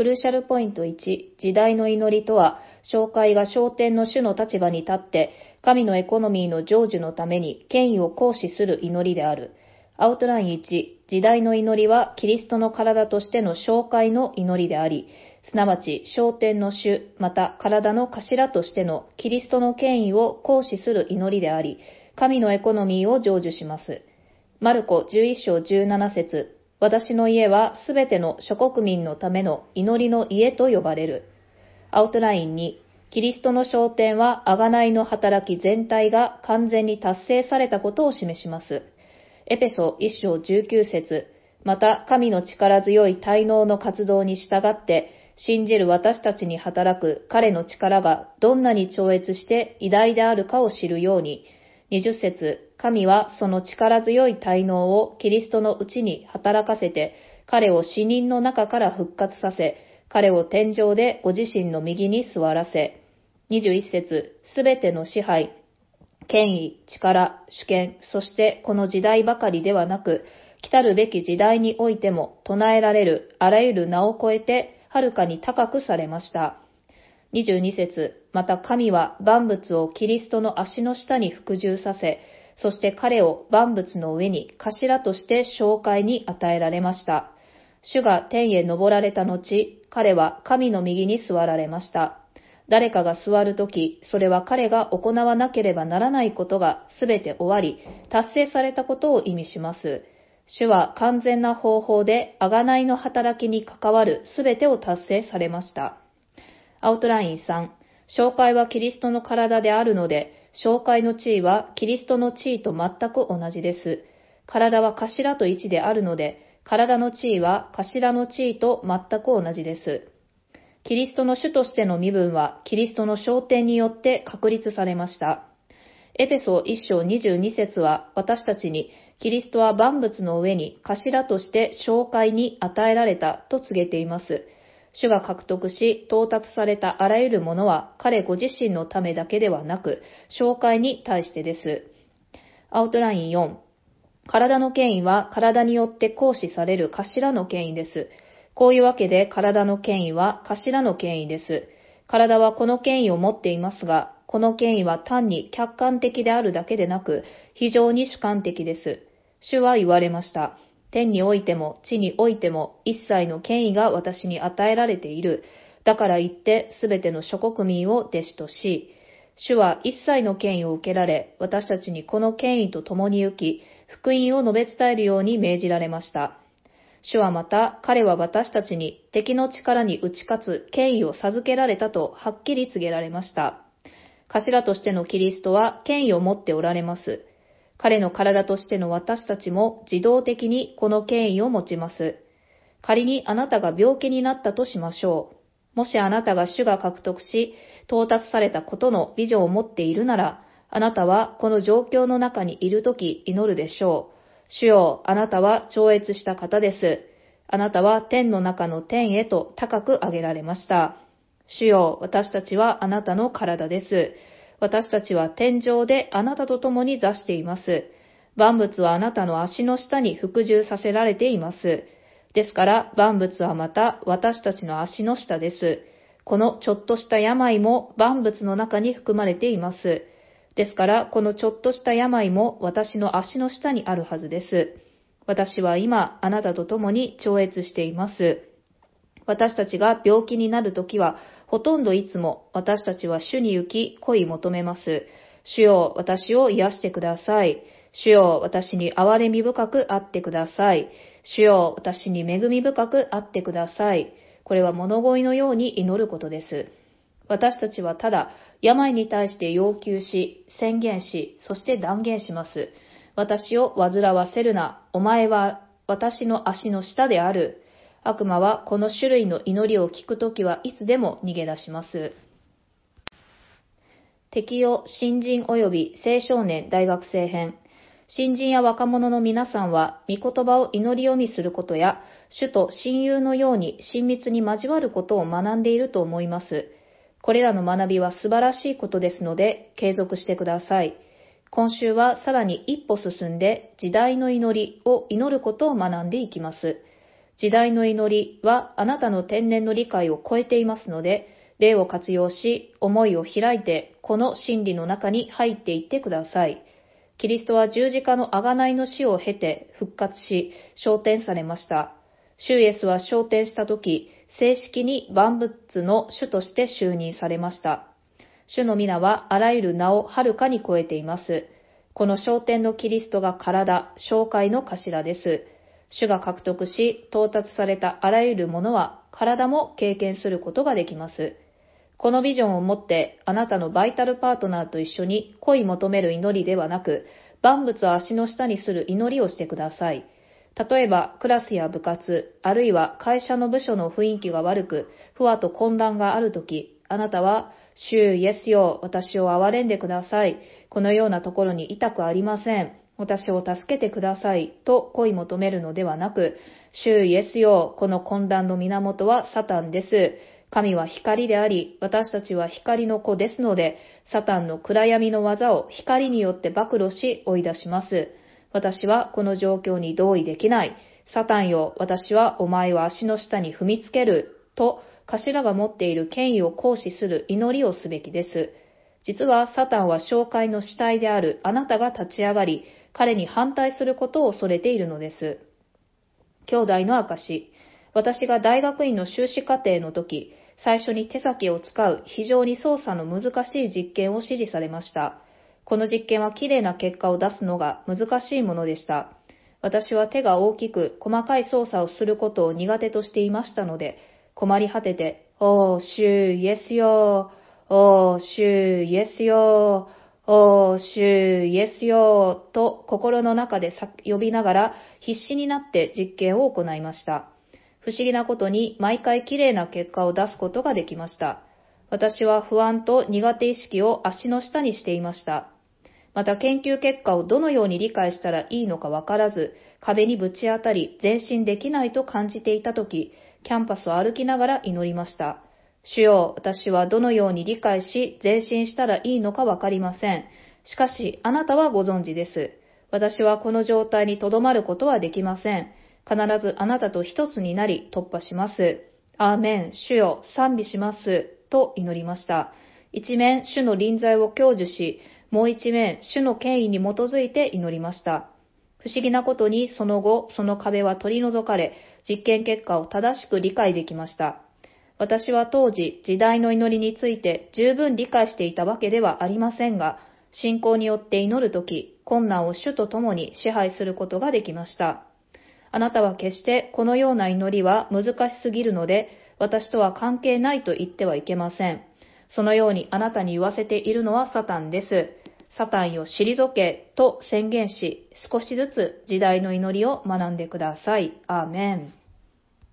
クルーシャルポイント1、時代の祈りとは、教会が昇天の主の立場に立って、神のエコノミーの成就のために権威を行使する祈りである。アウトライン1、時代の祈りはキリストの体としての教会の祈りであり、すなわち昇天の主、また体の頭としてのキリストの権威を行使する祈りであり、神のエコノミーを成就します。マルコ11章17節、私の家はすべての諸国民のための祈りの家と呼ばれる。アウトライン2、キリストの昇天は贖いの働き全体が完全に達成されたことを示します。エペソ1章19節、また神の力強い滞納の活動に従って信じる私たちに働く彼の力がどんなに超越して偉大であるかを知るように。20節、神はその力強い滞納をキリストのうちに働かせて、彼を死人の中から復活させ、彼を天上でご自身の右に座らせ。21節、すべての支配、権威、力、主権、そしてこの時代ばかりではなく、来たるべき時代においても唱えられるあらゆる名を超えて、はるかに高くされました。22節、また神は万物をキリストの足の下に服従させ、そして彼を万物の上に頭として教会に与えられました。主が天へ昇られた後、彼は神の右に座られました。誰かが座るとき、それは彼が行わなければならないことがすべて終わり、達成されたことを意味します。主は完全な方法で贖いの働きに関わるすべてを達成されました。アウトライン3、教会はキリストの体であるので、教会の地位はキリストの地位と全く同じです。体は頭と一であるので、体の地位は頭の地位と全く同じです。キリストの主としての身分はキリストの昇天によって確立されました。エペソ1章22節は私たちにキリストは万物の上に頭として教会に与えられたと告げています。主が獲得し到達されたあらゆるものは彼ご自身のためだけではなく、教会に対してです。アウトライン4、体の権威は体によって行使される頭の権威です。こういうわけで体の権威は頭の権威です。体はこの権威を持っていますが、この権威は単に客観的であるだけでなく、非常に主観的です。主は言われました。天においても地においても一切の権威が私に与えられている。だから言ってすべての諸国民を弟子とし、主は一切の権威を受けられ、私たちにこの権威と共に行き、福音を述べ伝えるように命じられました。主はまた、彼は私たちに敵の力に打ち勝つ権威を授けられたとはっきり告げられました。頭としてのキリストは権威を持っておられます。彼の体としての私たちも自動的にこの権威を持ちます。仮にあなたが病気になったとしましょう。もしあなたが主が獲得し、到達されたことのビジョンを持っているなら、あなたはこの状況の中にいるとき祈るでしょう。主よ、あなたは超越した方です。あなたは天の中の天へと高く上げられました。主よ、私たちはあなたの体です。私たちは天上であなたと共に座しています。万物はあなたの足の下に服従させられています。ですから万物はまた私たちの足の下です。このちょっとした病も万物の中に含まれています。ですからこのちょっとした病も私の足の下にあるはずです。私は今あなたと共に超越しています。私たちが病気になるときは、ほとんどいつも私たちは主に行き、恋求めます。主よ、私を癒してください。主よ、私に憐れみ深くあってください。主よ、私に恵み深くあってください。これは物乞いのように祈ることです。私たちはただ、病に対して要求し、宣言し、そして断言します。私を煩わせるな。お前は私の足の下である。悪魔はこの種類の祈りを聞くときはいつでも逃げ出します。適用新人及び青少年大学生編。新人や若者の皆さんは、御言葉を祈り読みすることや、主と親友のように親密に交わることを学んでいると思います。これらの学びは素晴らしいことですので、継続してください。今週はさらに一歩進んで、時代の祈りを祈ることを学んでいきます。 時代の祈りはあなたの天然の理解を超えていますので、霊を活用し、思いを開いて、この真理の中に入っていってください。キリストは十字架の贖いの死を経て復活し、昇天されました。主イエスは昇天したとき、正式に万物の主として就任されました。主の皆はあらゆる名をはるかに超えています。この昇天のキリストが体、教会の頭です。主が獲得し、到達されたあらゆるものは、体も経験することができます。このビジョンを持って、あなたのバイタルパートナーと一緒に恋求める祈りではなく、万物を足の下にする祈りをしてください。例えば、クラスや部活、あるいは会社の部署の雰囲気が悪く、不和と混乱があるとき、あなたは、主イエスよ、私を憐れんでください。このようなところに痛くありません。私を助けてください。と恋求めるのではなく、主イエスよ、この混乱の源はサタンです。神は光であり、私たちは光の子ですので、サタンの暗闇の技を光によって暴露し追い出します。私はこの状況に同意できない。サタンよ、私はお前を足の下に踏みつける。と、頭が持っている権威を行使する祈りをすべきです。実はサタンは教会の主体であるあなたが立ち上がり、彼に反対することを恐れているのです。兄弟の証。私が大学院の修士課程の時、最初に手先を使う非常に操作の難しい実験を指示されました。この実験はきれいな結果を出すのが難しいものでした。私は手が大きく細かい操作をすることを苦手としていましたので、困り果てて、おー、主イエスよー、おー、主イエスよー、おー、主イエスよーと心の中で呼びながら必死になって実験を行いました。不思議なことに毎回きれいな結果を出すことができました。私は不安と苦手意識を足の下にしていました。また研究結果をどのように理解したらいいのかわからず、壁にぶち当たり前進できないと感じていたとき、キャンパスを歩きながら祈りました。主よ、私はどのように理解し前進したらいいのかわかりません。しかし、あなたはご存知です。私はこの状態にとどまることはできません。必ずあなたと一つになり突破します。アーメン、主よ、賛美します。と祈りました。一面、主の臨在を享受し、もう一面、主の権威に基づいて祈りました。不思議なことに、その後、その壁は取り除かれ、実験結果を正しく理解できました。私は当時、時代の祈りについて十分理解していたわけではありませんが、信仰によって祈るとき、困難を主と共に支配することができました。あなたは決してこのような祈りは難しすぎるので、私とは関係ないと言ってはいけません。そのようにあなたに言わせているのはサタンです。サタンよ退けと宣言し、少しずつ時代の祈りを学んでください。アーメン。